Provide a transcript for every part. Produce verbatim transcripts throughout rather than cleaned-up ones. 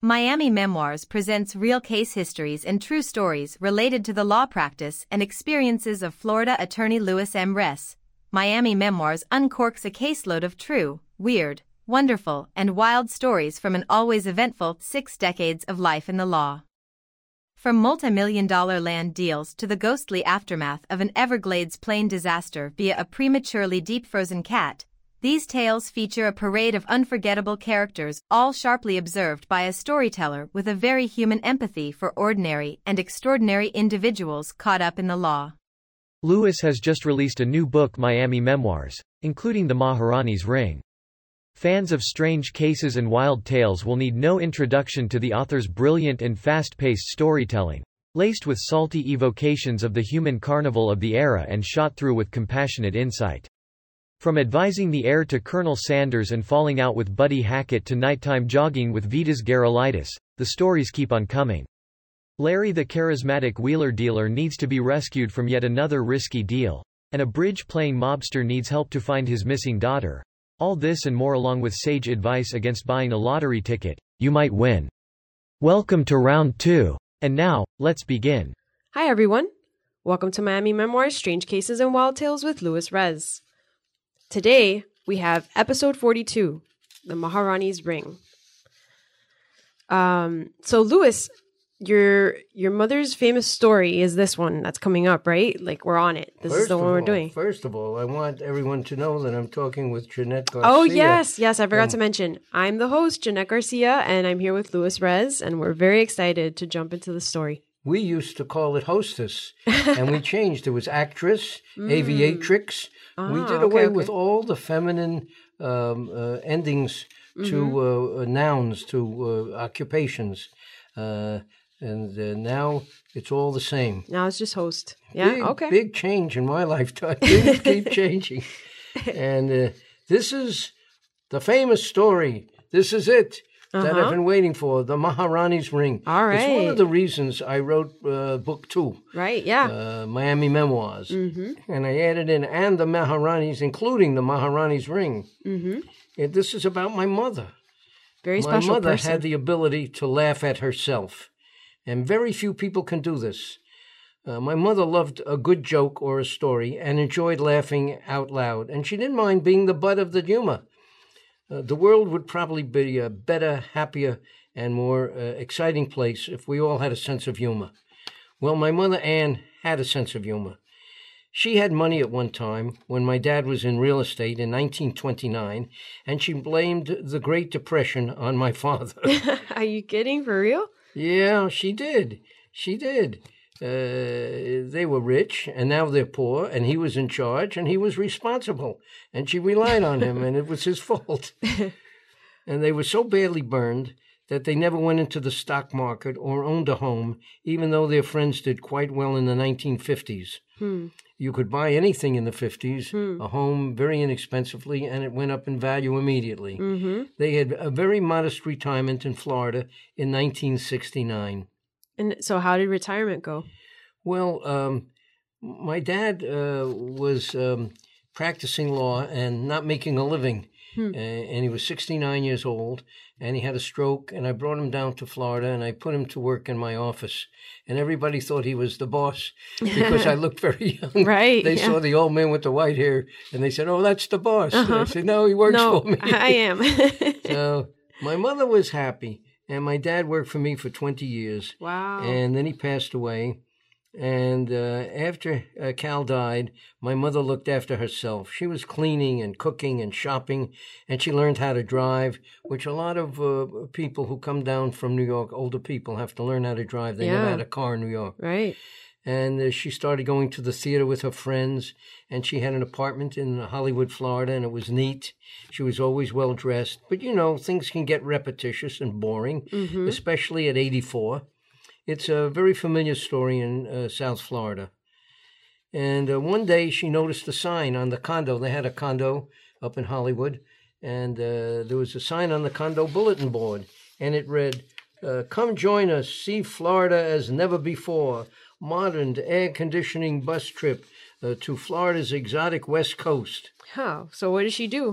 Miami Memoirs presents real case histories and true stories related to the law practice and experiences of Florida attorney Louis M. Ress. Miami Memoirs uncorks a caseload of true, weird, wonderful, and wild stories from an always eventful six decades of life in the law. From multi-million dollar land deals to the ghostly aftermath of an Everglades plane disaster via a prematurely deep-frozen cat, these tales feature a parade of unforgettable characters, all sharply observed by a storyteller with a very human empathy for ordinary and extraordinary individuals caught up in the law. Louis has just released a new book, Miami Memoirs, including The Maharani's Ring. Fans of strange cases and wild tales will need no introduction to the author's brilliant and fast-paced storytelling, laced with salty evocations of the human carnival of the era and shot through with compassionate insight. From advising the heir to Colonel Sanders and falling out with Buddy Hackett to nighttime jogging with Vitas Gerulaitis, the stories keep on coming. Larry the charismatic wheeler dealer needs to be rescued from yet another risky deal, and a bridge-playing mobster needs help to find his missing daughter. All this and more, along with sage advice against buying a lottery ticket you might win. Welcome to round two. And now, let's begin. Hi everyone. Welcome to Miami Memoirs, Strange Cases and Wild Tales with Louis Rez. Today, we have episode forty-two, The Maharani's Ring. Um, so Louis, your your mother's famous story is this one that's coming up, right? Like, we're on it. This first is the one all, we're doing. First of all, I want everyone to know that I'm talking with Jeanette Garcia. Oh, yes. Yes, I forgot and, to mention. I'm the host, Jeanette Garcia, and I'm here with Louis Rez, and we're very excited to jump into the story. We used to call it hostess, and we changed. It was actress, mm. aviatrix. Ah, we did away okay, okay. with all the feminine um, uh, endings mm-hmm. to uh, nouns, to uh, occupations. Uh, and uh, now it's all the same. Now it's just host. Yeah, big, okay. Big change in my lifetime. Things keep changing. And uh, this is the famous story. This is it. Uh-huh. That I've been waiting for, The Maharani's Ring. All right. It's one of the reasons I wrote uh, book two. Right, yeah. Uh, Miami Memoirs. Mm-hmm. And I added in, and the Maharani's, including the Maharani's Ring. Mm-hmm. And this is about my mother. Very my special mother person. had the ability to laugh at herself. And very few people can do this. Uh, my mother loved a good joke or a story and enjoyed laughing out loud. And she didn't mind being the butt of the humor. Uh, the world would probably be a better, happier, and more uh, exciting place if we all had a sense of humor. Well, my mother, Ann, had a sense of humor. She had money at one time when my dad was in real estate in nineteen twenty-nine, and she blamed the Great Depression on my father. Are you kidding? For real? Yeah, she did. She did. Uh, they were rich, and now they're poor, and he was in charge, and he was responsible, and she relied on him, and it was his fault. And they were so badly burned that they never went into the stock market or owned a home, even though their friends did quite well in the nineteen fifties. Hmm. You could buy anything in the fifties, hmm. a home very inexpensively, and it went up in value immediately. Mm-hmm. They had a very modest retirement in Florida in nineteen sixty-nine. And so how did retirement go? Well, um, my dad uh, was um, practicing law and not making a living. Hmm. Uh, and he was sixty-nine years old, and he had a stroke, and I brought him down to Florida, and I put him to work in my office. And everybody thought he was the boss because I looked very young. Right. They yeah. saw the old man with the white hair, and they said, oh, that's the boss. Uh-huh. And I said, no, he works no, for me. I am. So my mother was happy. And my dad worked for me for twenty years. Wow. And then he passed away. And uh, after uh, Cal died, my mother looked after herself. She was cleaning and cooking and shopping, and she learned how to drive, which a lot of uh, people who come down from New York, older people, have to learn how to drive. They yeah. never had a car in New York. Right. And uh, she started going to the theater with her friends, and she had an apartment in Hollywood, Florida, and it was neat. She was always well-dressed. But, you know, things can get repetitious and boring, mm-hmm. especially at eighty-four. It's a very familiar story in uh, South Florida. And uh, one day she noticed a sign on the condo. They had a condo up in Hollywood, and uh, there was a sign on the condo bulletin board, and it read, uh, come join us, see Florida as never before. Modern air conditioning bus trip uh, to Florida's exotic west coast. Oh, so what did she do?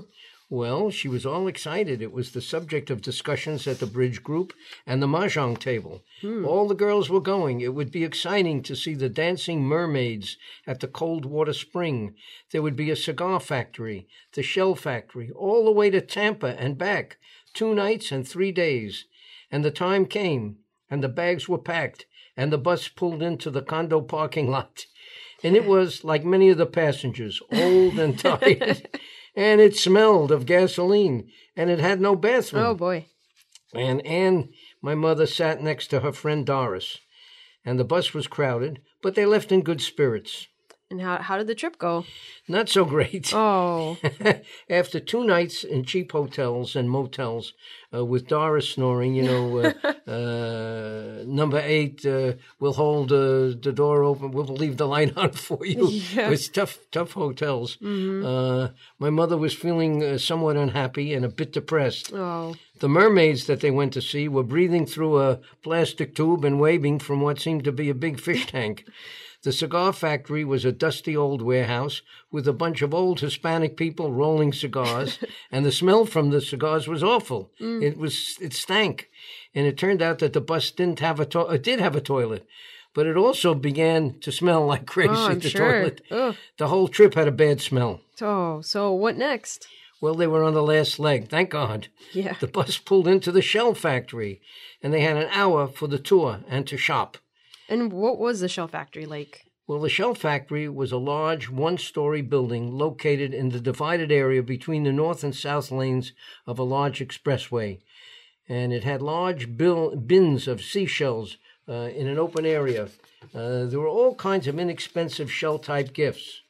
Well, she was all excited. It was the subject of discussions at the bridge group and the mahjong table. Hmm. All the girls were going. It would be exciting to see the dancing mermaids at the cold water spring. There would be a cigar factory, the shell factory, all the way to Tampa and back, two nights and three days. And the time came, and the bags were packed, and the bus pulled into the condo parking lot. And it was, like many of the passengers, old and tired. And it smelled of gasoline, and it had no bathroom. Oh, boy. And Anne, my mother, sat next to her friend Doris. And the bus was crowded, but they left in good spirits. And how how did the trip go? Not so great. Oh. After two nights in cheap hotels and motels, uh, with Doris snoring, you know, uh, uh, number eight, uh, we'll hold uh, the door open, we'll leave the light on for you. Yeah. It's tough, tough hotels. Mm-hmm. Uh, my mother was feeling uh, somewhat unhappy and a bit depressed. Oh. The mermaids that they went to see were breathing through a plastic tube and waving from what seemed to be a big fish tank. The cigar factory was a dusty old warehouse with a bunch of old Hispanic people rolling cigars, and the smell from the cigars was awful. Mm. It was it stank, and it turned out that the bus didn't have a to- it did have a toilet, but it also began to smell like crazy. Oh, I'm the sure. toilet, Ugh. The whole trip had a bad smell. Oh, so what next? Well, they were on the last leg, thank God. Yeah. The bus pulled into the shell factory, and they had an hour for the tour and to shop. And what was the shell factory like? Well, the shell factory was a large one-story building located in the divided area between the north and south lanes of a large expressway. And it had large bill- bins of seashells uh, in an open area. Uh, there were all kinds of inexpensive shell-type gifts.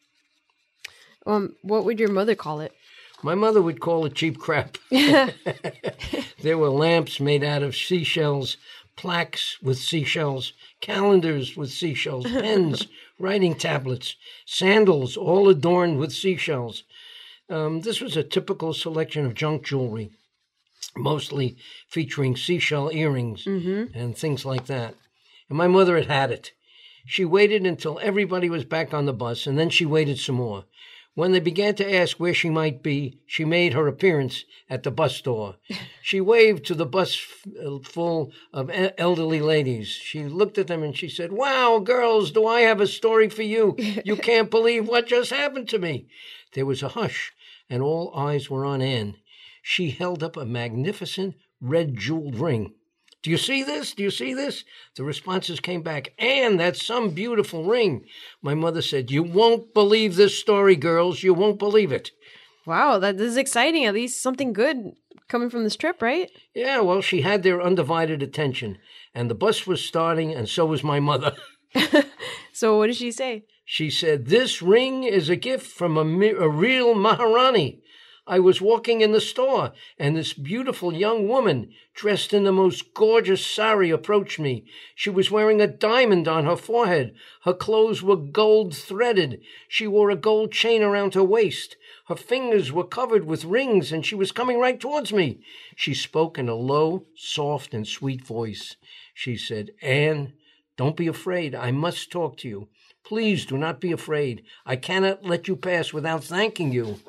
Um, what would your mother call it? My mother would call it cheap crap. There were lamps made out of seashells, plaques with seashells, calendars with seashells, pens, writing tablets, sandals, all adorned with seashells. Um, this was a typical selection of junk jewelry, mostly featuring seashell earrings mm-hmm. and things like that. And my mother had had it. She waited until everybody was back on the bus, and then she waited some more. When they began to ask where she might be, she made her appearance at the bus door. She waved to the bus f- full of e- elderly ladies. She looked at them and she said, "Wow, girls, do I have a story for you? You can't believe what just happened to me." There was a hush, and all eyes were on Anne. She held up a magnificent red jeweled ring. "Do you see this? Do you see this?" The responses came back. "Anne, that's some beautiful ring." My mother said, "You won't believe this story, girls. You won't believe it." Wow, that this is exciting. At least something good coming from this trip, right? Yeah, well, she had their undivided attention. And the bus was starting, and so was my mother. So what did she say? She said, "This ring is a gift from a, a real Maharani. I was walking in the store, and this beautiful young woman, dressed in the most gorgeous sari, approached me. She was wearing a diamond on her forehead. Her clothes were gold-threaded. She wore a gold chain around her waist. Her fingers were covered with rings, and she was coming right towards me. She spoke in a low, soft, and sweet voice. She said, 'Anne, don't be afraid. I must talk to you. Please do not be afraid. I cannot let you pass without thanking you.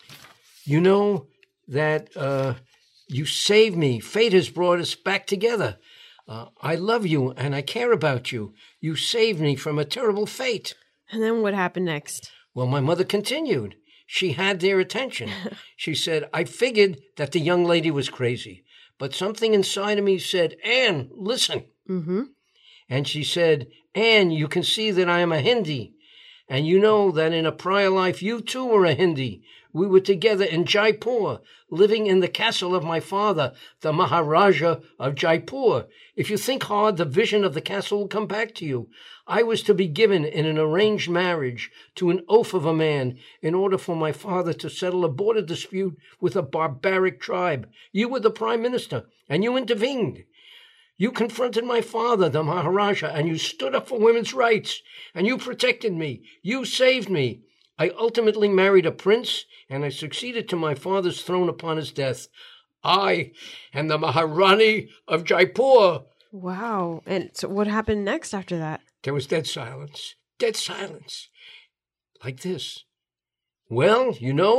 You know that uh, you saved me. Fate has brought us back together. Uh, I love you and I care about you. You saved me from a terrible fate.'" And then what happened next? Well, my mother continued. She had their attention. She said, "I figured that the young lady was crazy, but something inside of me said, 'Anne, listen.'" Mm-hmm. And she said, "Anne, you can see that I am a Hindi. And you know that in a prior life you too were a Hindi. We were together in Jaipur, living in the castle of my father, the Maharaja of Jaipur. If you think hard, the vision of the castle will come back to you. I was to be given in an arranged marriage to an oaf of a man in order for my father to settle a border dispute with a barbaric tribe. You were the prime minister, and you intervened. You confronted my father, the Maharaja, and you stood up for women's rights, and you protected me. You saved me. I ultimately married a prince, and I succeeded to my father's throne upon his death. I am the Maharani of Jaipur." Wow. And so what happened next after that? There was dead silence. Dead silence. Like this. "Well, you know,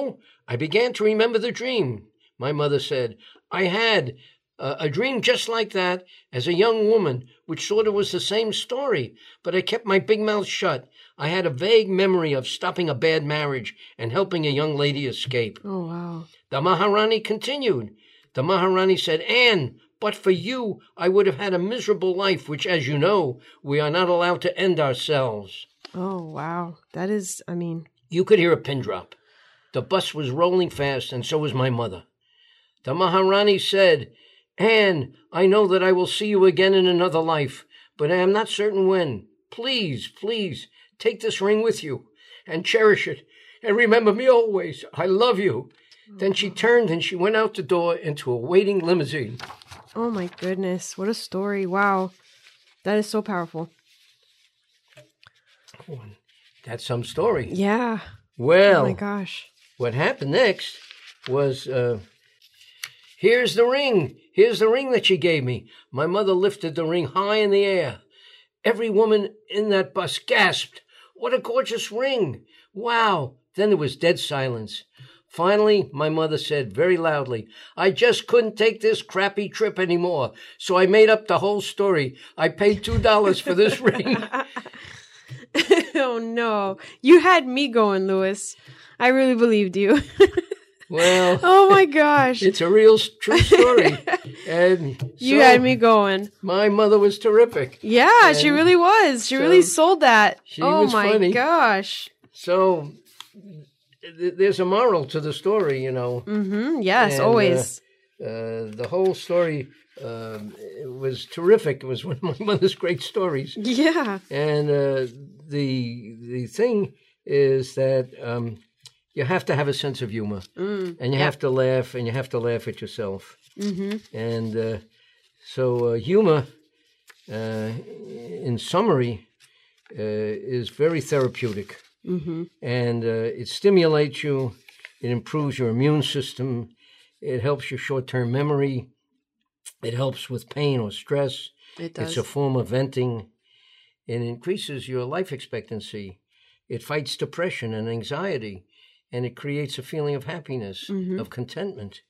I began to remember the dream. My mother said, I had uh, a dream just like that as a young woman, which sort of was the same story, but I kept my big mouth shut. I had a vague memory of stopping a bad marriage and helping a young lady escape. Oh, wow. The Maharani continued. The Maharani said, Anne, but for you, I would have had a miserable life, which, as you know, we are not allowed to end ourselves. Oh, wow. That is, I mean... You could hear a pin drop. The bus was rolling fast, and so was my mother. The Maharani said, Anne, I know that I will see you again in another life, but I am not certain when. Please, please, take this ring with you and cherish it, and remember me always. I love you. Then she turned and she went out the door into a waiting limousine. Oh, my goodness. What a story. Wow. That is so powerful. That's some story. Yeah. Well, oh, my gosh. What happened next was, uh, here's the ring. Here's the ring that she gave me. My mother lifted the ring high in the air. Every woman in that bus gasped. What a gorgeous ring. Wow. Then there was dead silence. Finally, my mother said very loudly, I just couldn't take this crappy trip anymore, so I made up the whole story. I paid two dollars for this ring. Oh, no. You had me going, Louis. I really believed you. Well. Oh, my gosh. It's a real true story. And so you had me going. My mother was terrific. Yeah, and she really was. She so really sold that. She oh, was my funny. gosh. So... There's a moral to the story, you know. Mm-hmm. Yes, and, always. Uh, uh, the whole story uh, it was terrific. It was one of my mother's great stories. Yeah. And uh, the the thing is that um, you have to have a sense of humor, mm, and you yeah. have to laugh, and you have to laugh at yourself. Mm-hmm. And uh, so uh, humor, uh, in summary, uh, is very therapeutic. Mm-hmm. And uh, it stimulates you, it improves your immune system, it helps your short-term memory, it helps with pain or stress. It does. It's a form of venting. It increases your life expectancy. It fights depression and anxiety, and it creates a feeling of happiness, mm-hmm. of contentment.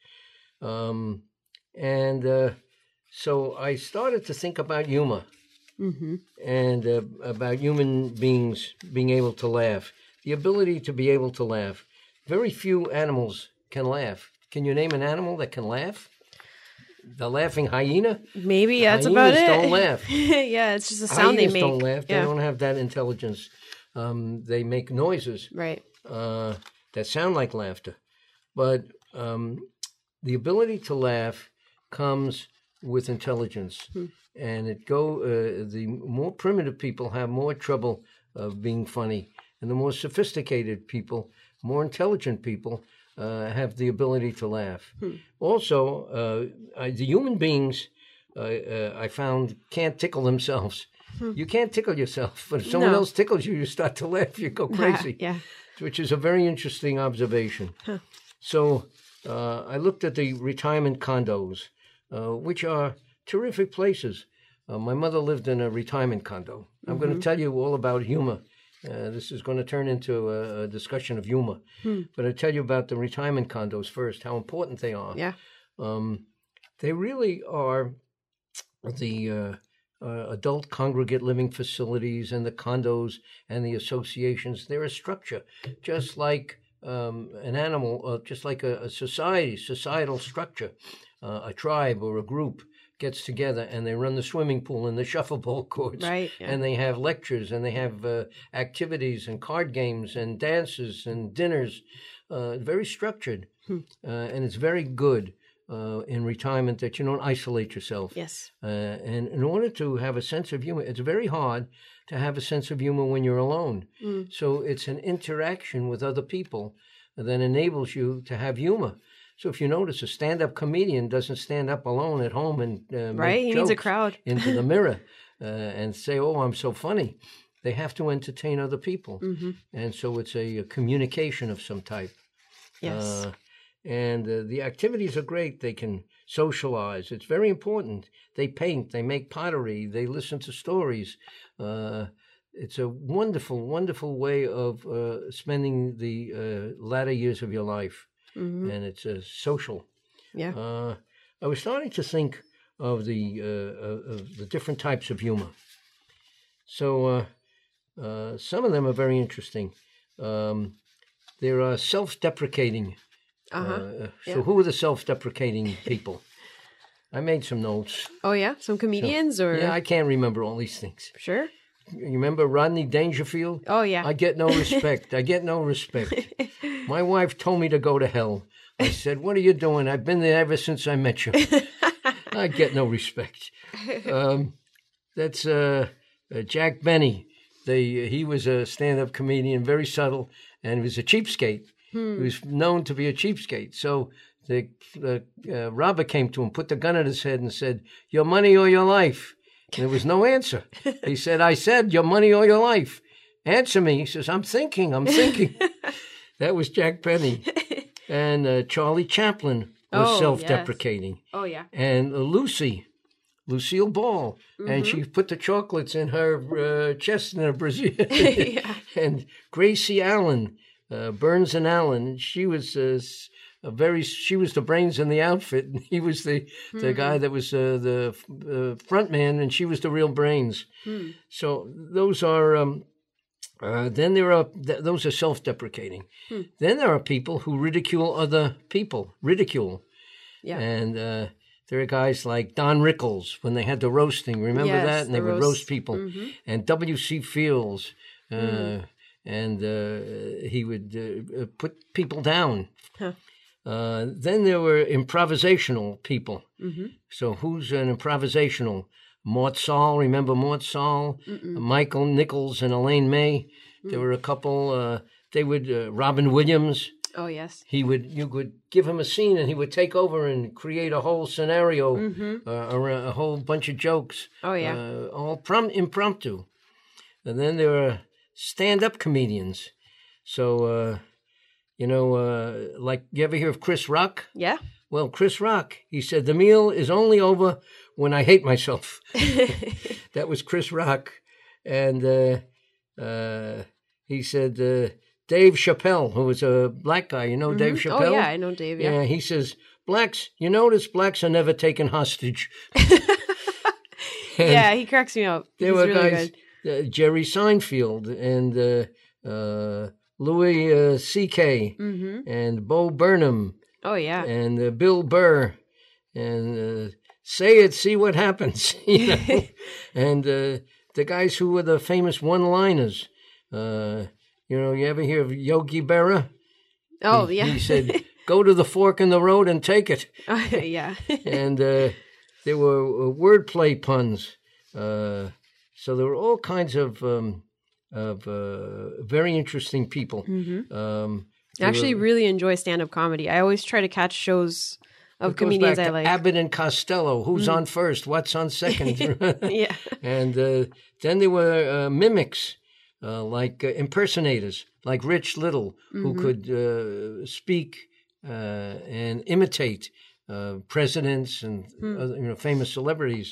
Um, and uh, so I started to think about humor. Mm-hmm. And uh, about human beings being able to laugh, the ability to be able to laugh. Very few animals can laugh. Can you name an animal that can laugh? The laughing hyena? Maybe that's Hyenas about it. don't laugh. Yeah, it's just a sound Hyenas they make. don't laugh. Yeah. They don't have that intelligence. Um, they make noises right. uh, that sound like laughter. But um, the ability to laugh comes with intelligence. Hmm. And it go. Uh, the more primitive people have more trouble of being funny, and the more sophisticated people, more intelligent people, uh, have the ability to laugh. Hmm. Also, uh, I, the human beings, uh, uh, I found, can't tickle themselves. Hmm. You can't tickle yourself, but if someone no. else tickles you, you start to laugh. You go crazy. Yeah. Which is a very interesting observation. Huh. So uh, I looked at the retirement condos, uh, which are terrific places. Uh, my mother lived in a retirement condo. I'm mm-hmm. going to tell you all about humor. Uh, this is going to turn into a, a discussion of humor. Hmm. But I'll tell you about the retirement condos first, how important they are. Yeah. Um, they really are the uh, uh, adult congregate living facilities and the condos and the associations. They're a structure, just like um, an animal, uh, just like a, a society, societal structure, uh, a tribe or a group gets together and they run the swimming pool and the shuffleboard courts. Right, yeah. And they have lectures and they have uh, activities and card games and dances and dinners. Uh, very structured. Hmm. Uh, and it's very good uh, in retirement that you don't isolate yourself. Yes. Uh, and in order to have a sense of humor, it's very hard to have a sense of humor when you're alone. Mm. So it's an interaction with other people that enables you to have humor. So if you notice, a stand-up comedian doesn't stand up alone at home and uh, right, make he jokes needs a crowd into the mirror uh, and say, "Oh, I'm so funny." They have to entertain other people, mm-hmm. and so it's a, a communication of some type. Yes, uh, and uh, the activities are great. They can socialize. It's very important. They paint. They make pottery. They listen to stories. Uh, it's a wonderful, wonderful way of uh, spending the uh, latter years of your life. Mm-hmm. and it's uh, social. Yeah. Uh, I was starting to think of the uh, of the different types of humor. So uh, uh, some of them are very interesting. Um, there are self-deprecating. Uh-huh. Uh, so Yeah. who are the self-deprecating people? I made some notes. Oh yeah, some comedians or Yeah, I can't remember all these things. sure. You remember Rodney Dangerfield? Oh yeah. I get no respect. I get no respect. My wife told me to go to hell. I said, "What are you doing? I've been there ever since I met you." I get no respect. Um, that's uh, uh, Jack Benny. They, he was a stand-up comedian, very subtle, and he was a cheapskate. Hmm. He was known to be a cheapskate. So the, the uh, robber came to him, put the gun at his head, and said, "Your money or your life?" And there was no answer. He said, "I said, your money or your life. Answer me." He says, "I'm thinking, I'm thinking." That was Jack Benny. And uh, Charlie Chaplin was Oh, self-deprecating. Oh yeah. And uh, Lucy, Lucille Ball, Mm-hmm. and she put the chocolates in her uh, chest in her brassiere. Yeah. And Gracie Allen, uh, Burns and Allen, she was uh, s- a very, she was the brains in the outfit. And he was the, the Mm-hmm. guy that was uh, the uh, front man, and she was the real brains. Hmm. So those are, um, uh, then there are, th- those are self-deprecating. Hmm. Then there are people who ridicule other people, ridicule. Yeah. And uh, there are guys like Don Rickles when they had the roasting. Remember Yes, that? And they the would roast. roast people. Mhm. And W C Fields, uh, Mm. and uh, he would uh, uh, put people down. Huh. Uh, then there were improvisational people. Mm-hmm. So who's an improvisational? Mort Saul, remember Mort Saul? Michael Nichols and Elaine May. Mm. There were a couple. Uh, they would uh, Robin Williams. Oh yes. He would, you could give him a scene, and he would take over and create a whole scenario, Mm-hmm. uh, or a, a whole bunch of jokes. Oh yeah. uh, all prom- impromptu. And then there are stand-up comedians. So, uh, you know, uh, like you ever hear of Chris Rock? Yeah. Well, Chris Rock, he said, "The meal is only over when I hate myself." That was Chris Rock. And uh, uh, he said, uh, Dave Chappelle, who was a black guy, you know Dave Mhm. Chappelle? Oh yeah, I know Dave. Yeah. Yeah, he says, "Blacks, you notice blacks are never taken hostage." And Yeah, he cracks me up. there He's were really guys, good. uh, Jerry Seinfeld and uh, uh, Louis uh, C K Mm-hmm. and Bo Burnham Oh yeah. and uh, Bill Burr and uh, Say It, See What Happens, you know, and uh, the guys who were the famous one-liners. Uh, you know, you ever hear of Yogi Berra? Oh he, yeah. He said, "Go to the fork in the road and take it." Oh, yeah. And uh, there were uh, wordplay puns. Uh, so there were all kinds of um, of uh, very interesting people. Mm-hmm. Um, I actually really enjoy stand-up comedy. I always try to catch shows of it goes comedians back I to like. Mm. Abbott and Costello. Who's on first? What's on second? Yeah. And uh, then there were uh, mimics, uh, like uh, impersonators, like Rich Little, who Mm-hmm. could uh, speak uh, and imitate uh, presidents and Hmm. other, you know, famous celebrities.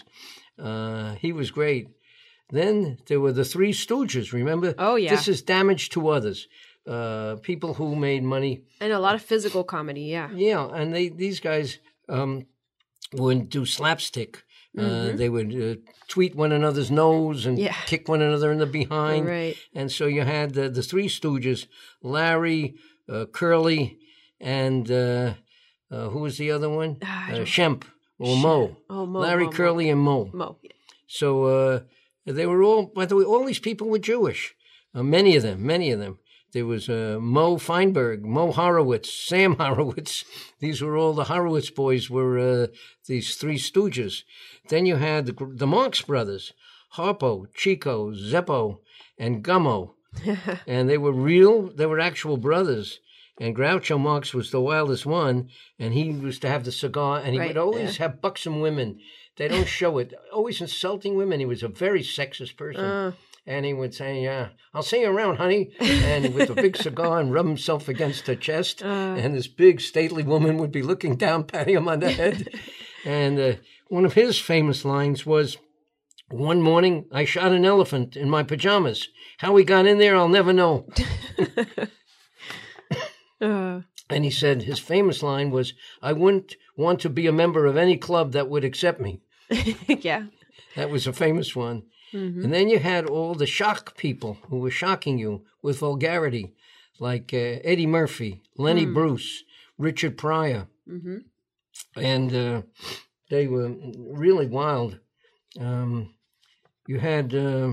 Uh, he was great. Then there were the Three Stooges. Remember? Oh, yeah. This is damage to others. Uh, people who made money. And a lot of physical comedy, yeah. Yeah, and they these guys um, would do slapstick. Uh, they would uh, tweet one another's nose and Yeah. kick one another in the behind. Right. And so you had the, the Three Stooges, Larry, uh, Curly, and uh, uh, who was the other one? Ah, I Uh, don't- Shemp or Mo. Oh, Mo, Larry, Mo, Mo. Curly, and Mo. Mo. So uh, they were all, by the way, all these people were Jewish. Uh, many of them, many of them. There was uh, Mo Feinberg, Mo Horowitz, Sam Horowitz. These were all the Horowitz boys. Were uh, these Three Stooges? Then you had the, the Marx Brothers, Harpo, Chico, Zeppo, and Gummo, and they were real. They were actual brothers. And Groucho Marx was the wildest one, and he used to have the cigar, and he Right, would always have buxom women. They don't show it. Always insulting women. He was a very sexist person. Uh, And he would say, "Yeah, I'll see you around, honey." And with a big cigar and rub himself against her chest. Uh. And this big, stately woman would be looking down, patting him on the head. And uh, one of his famous lines was, "One morning, I shot an elephant in my pajamas. How he got in there, I'll never know." uh, And he said his famous line was, "I wouldn't want to be a member of any club that would accept me." Yeah. That was a famous one. Mm-hmm. And then you had all the shock people who were shocking you with vulgarity, like uh, Eddie Murphy, Lenny mm. Bruce, Richard Pryor. Mm-hmm. And uh, they were really wild. Um, you had uh,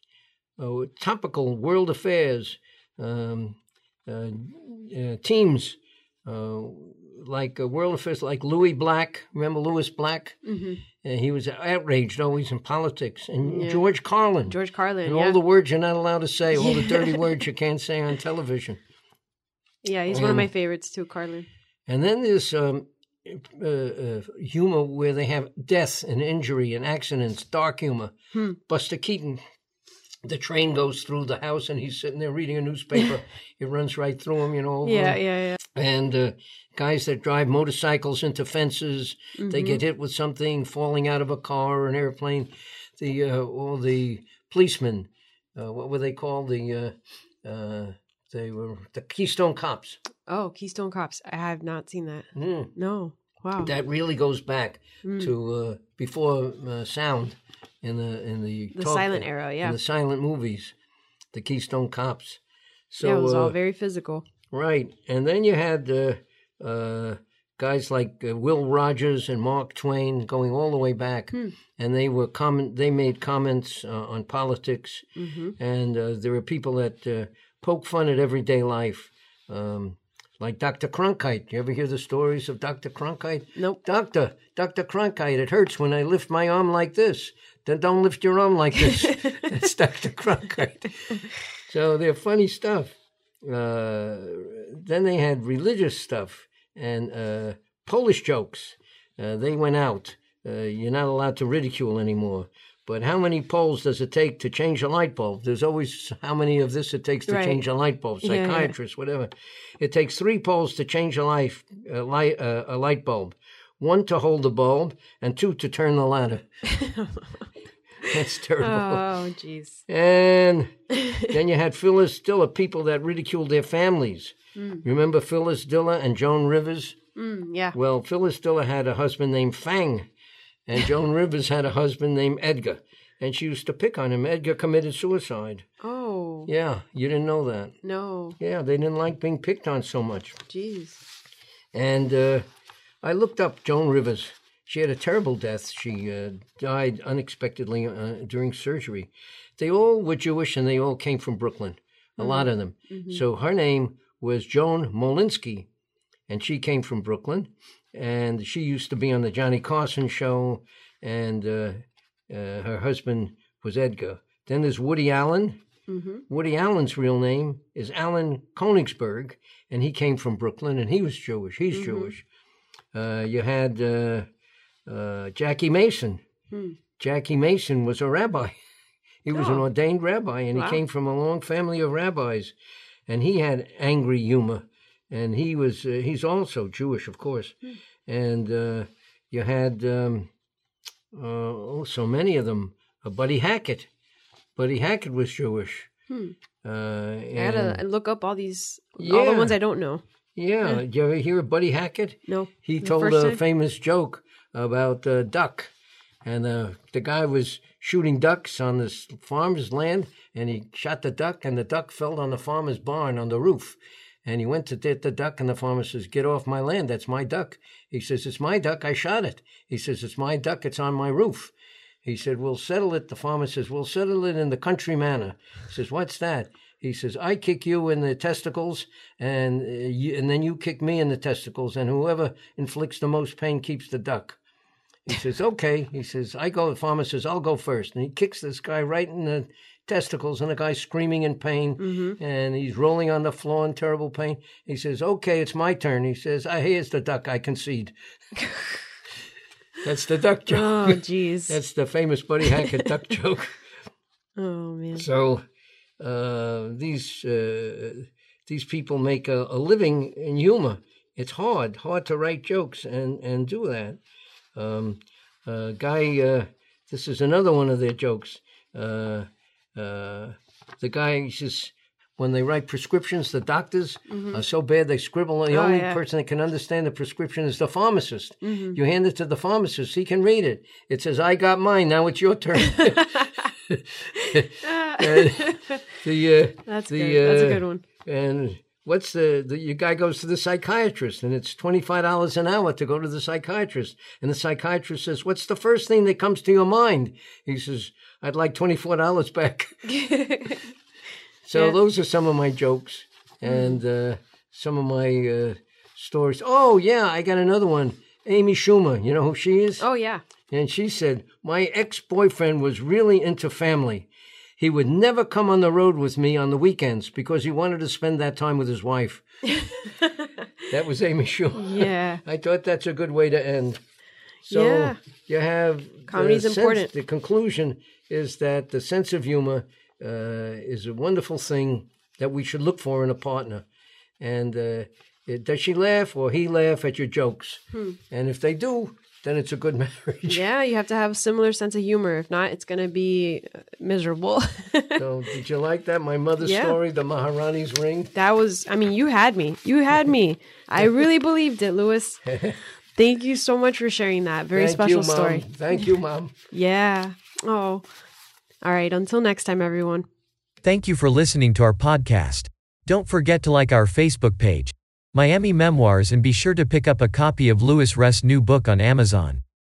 uh, topical world affairs, um, uh, uh, teams uh, like uh, world affairs, like Louis Black. Remember Louis Black? Mm-hmm. Uh, he was outraged always in politics. And yeah. George Carlin. George Carlin, and yeah. all the words you're not allowed to say, all the dirty words you can't say on television. Yeah, he's and, one of my favorites too, Carlin. And then there's um, uh, uh, humor where they have death and injury and accidents, dark humor. Hmm. Buster Keaton, the train goes through the house and he's sitting there reading a newspaper. It runs right through him, you know. Yeah, yeah, yeah. And uh, guys that drive motorcycles into fences, mm-hmm. they get hit with something, falling out of a car or an airplane. The uh, all the policemen, uh, what were they called? The uh, uh, they were the Keystone Cops. Oh, Keystone Cops. I have not seen that. Mm. No. Wow. That really goes back mm. to uh, before uh, sound in the in the the talk, silent era. Yeah. In the silent movies, the Keystone Cops. So yeah, it was uh, all very physical. Right, and then you had uh, uh, guys like uh, Will Rogers and Mark Twain going all the way back, hmm. and they were comment. They made comments uh, on politics, mm-hmm. and uh, there were people that uh, poke fun at everyday life, um, like Doctor Cronkite. You ever hear the stories of Doctor Cronkite? Nope. Doctor, Doctor Cronkite, it hurts when I lift my arm like this. Then don't lift your arm like this. That's Doctor Cronkite. So they're funny stuff. Uh, then they had religious stuff and uh, Polish jokes. Uh, they went out. Uh, you're not allowed to ridicule anymore. But how many Poles does it take to change a light bulb? There's always how many of this it takes to right. change a light bulb. Psychiatrists, yeah, yeah. whatever. It takes three Poles to change a life, a light, uh, a light bulb. One to hold the bulb, and two to turn the ladder. That's terrible. Oh, jeez. And then you had Phyllis Diller, people that ridiculed their families. Mm. Remember Phyllis Diller and Joan Rivers? Mm, yeah. Well, Phyllis Diller had a husband named Fang, and Joan Rivers had a husband named Edgar. And she used to pick on him. Edgar committed suicide. Oh. Yeah, you didn't know that. No. Yeah, they didn't like being picked on so much. Jeez. And uh, I looked up Joan Rivers. She had a terrible death. She uh, died unexpectedly uh, during surgery. They all were Jewish, and they all came from Brooklyn, a mm-hmm. lot of them. Mm-hmm. So her name was Joan Molinsky, and she came from Brooklyn. And she used to be on the Johnny Carson show, and uh, uh, her husband was Edgar. Then there's Woody Allen. Mm-hmm. Woody Allen's real name is Alan Konigsberg, and he came from Brooklyn, and he was Jewish. He's mm-hmm. Jewish. Uh, you had... Uh, Uh, Jackie Mason. Hmm. Jackie Mason was a rabbi. He was oh. an ordained rabbi, and wow. he came from a long family of rabbis. And he had angry humor. And he was, uh, he's also Jewish, of course. Hmm. And uh, you had, um, uh, oh, so many of them. Uh, Buddy Hackett. Buddy Hackett was Jewish. Hmm. Uh, I had to look up all these, yeah. all the ones I don't know. Yeah. yeah. Did you ever hear of Buddy Hackett? No. He the told a time? famous joke about a uh, duck, and uh, the guy was shooting ducks on this farmer's land, and he shot the duck, and the duck fell on the farmer's barn on the roof, and he went to get the duck, and the farmer says, "Get off my land, that's my duck." He says, "It's my duck, I shot it." He says, "It's my duck, it's on my roof." He said, "We'll settle it." The farmer says, "We'll settle it in the country manner." He says, "What's that?" He says, "I kick you in the testicles, and uh, you, and then you kick me in the testicles, and whoever inflicts the most pain keeps the duck." He says, "Okay." He says, "I go." The farmer says, "I'll go first." And he kicks this guy right in the testicles, and the guy's screaming in pain, mm-hmm. and he's rolling on the floor in terrible pain. He says, "Okay, it's my turn." He says, "I here's the duck. I concede." That's the duck joke. Oh, jeez. That's the famous Buddy Hackett duck joke. Oh, man. So uh, these uh, these people make a, a living in humor. It's hard, hard to write jokes and, and do that. Um, uh, guy, uh, this is another one of their jokes. Uh, uh, the guy says, when they write prescriptions, the doctors mm-hmm. are so bad they scribble. The oh, only yeah. person that can understand the prescription is the pharmacist. Mm-hmm. You hand it to the pharmacist. He can read it. It says, I got mine. Now it's your turn. uh, the, uh, That's the, good. That's a good one. Uh, and what's the, the your guy goes to the psychiatrist, and it's twenty-five dollars an hour to go to the psychiatrist. And the psychiatrist says, what's the first thing that comes to your mind? He says, I'd like twenty-four dollars back. So yeah. Those are some of my jokes and uh, some of my uh, stories. Oh, yeah, I got another one. Amy Schumer, you know who she is? Oh, yeah. And she said, my ex-boyfriend was really into family. He would never come on the road with me on the weekends because he wanted to spend that time with his wife. That was Amy Schumer. Yeah. I thought that's a good way to end. So yeah. you have... Comedy's sense, important. The conclusion is that the sense of humor uh, is a wonderful thing that we should look for in a partner. And uh, it, does she laugh or he laugh at your jokes? Hmm. And if they do, then it's a good marriage. Yeah, you have to have a similar sense of humor. If not, it's going to be miserable. So did you like that? My mother's yeah. story, the Maharani's ring? That was, I mean, you had me. You had me. I really believed it, Louis. Thank you so much for sharing that. Very Thank special you, Mom. story. Thank you, Mom. Yeah. Oh. All right. Until next time, everyone. Thank you for listening to our podcast. Don't forget to like our Facebook page, Miami Memoirs, and be sure to pick up a copy of Louis Ress' new book on Amazon.